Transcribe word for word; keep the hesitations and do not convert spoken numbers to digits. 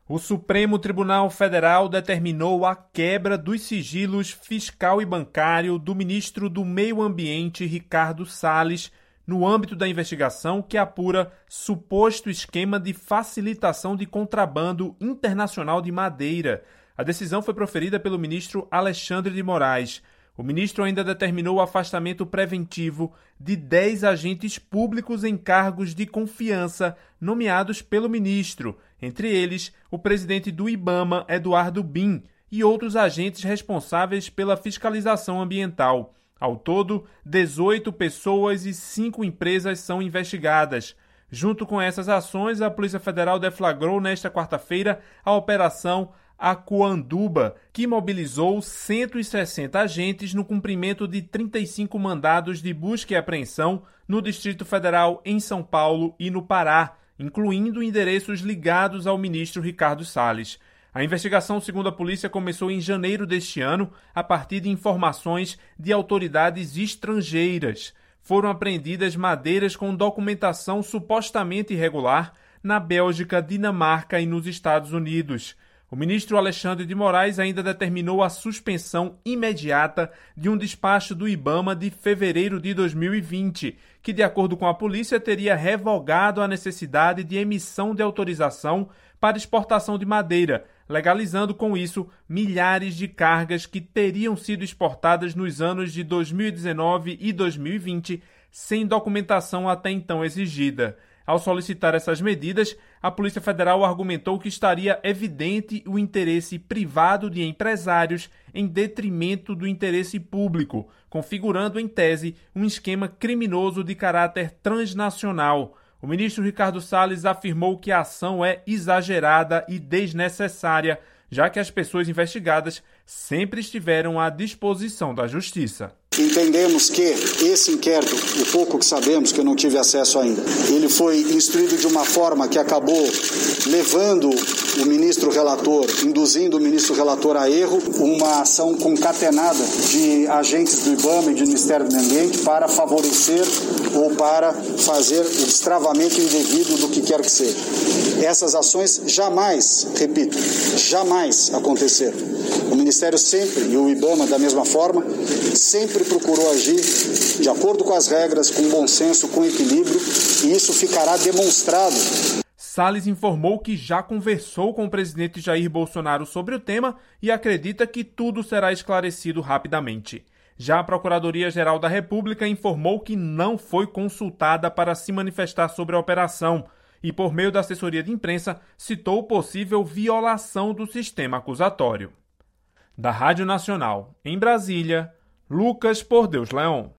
O Supremo Tribunal Federal determinou a quebra dos sigilos fiscal e bancário do ministro do Meio Ambiente, Ricardo Salles, no âmbito da investigação que apura suposto esquema de facilitação de contrabando internacional de madeira. A decisão foi proferida pelo ministro Alexandre de Moraes. O ministro ainda determinou o afastamento preventivo de dez agentes públicos em cargos de confiança nomeados pelo ministro, entre eles o presidente do IBAMA, Eduardo Bin, e outros agentes responsáveis pela fiscalização ambiental. Ao todo, dezoito pessoas e cinco empresas são investigadas. Junto com essas ações, a Polícia Federal deflagrou nesta quarta-feira a Operação Acuanduba, que mobilizou cento e sessenta agentes no cumprimento de trinta e cinco mandados de busca e apreensão no Distrito Federal, em São Paulo e no Pará, incluindo endereços ligados ao ministro Ricardo Salles. A investigação, segundo a polícia, começou em janeiro deste ano, a partir de informações de autoridades estrangeiras. Foram apreendidas madeiras com documentação supostamente irregular na Bélgica, Dinamarca e nos Estados Unidos. O ministro Alexandre de Moraes ainda determinou a suspensão imediata de um despacho do IBAMA de fevereiro de dois mil e vinte, que, de acordo com a polícia, teria revogado a necessidade de emissão de autorização para exportação de madeira, legalizando com isso milhares de cargas que teriam sido exportadas nos anos de dois mil e dezenove e dois mil e vinte sem documentação até então exigida. Ao solicitar essas medidas, a Polícia Federal argumentou que estaria evidente o interesse privado de empresários em detrimento do interesse público, configurando em tese um esquema criminoso de caráter transnacional. O ministro Ricardo Salles afirmou que a ação é exagerada e desnecessária, já que as pessoas investigadas sempre estiveram à disposição da Justiça. Entendemos que esse inquérito, o pouco que sabemos, que eu não tive acesso ainda, ele foi instruído de uma forma que acabou levando o ministro relator, induzindo o ministro relator a erro, uma ação concatenada de agentes do IBAMA e do Ministério do Meio Ambiente para favorecer ou para fazer o destravamento indevido do que quer que seja. Essas ações jamais, repito, jamais aconteceram. O Ministério sempre, e o IBAMA da mesma forma, sempre procurou agir de acordo com as regras, com bom senso, com equilíbrio, e isso ficará demonstrado. Salles informou que já conversou com o presidente Jair Bolsonaro sobre o tema e acredita que tudo será esclarecido rapidamente. Já a Procuradoria-Geral da República informou que não foi consultada para se manifestar sobre a operação e, por meio da assessoria de imprensa, citou possível violação do sistema acusatório. Da Rádio Nacional, em Brasília, Lucas Por Deus Leão.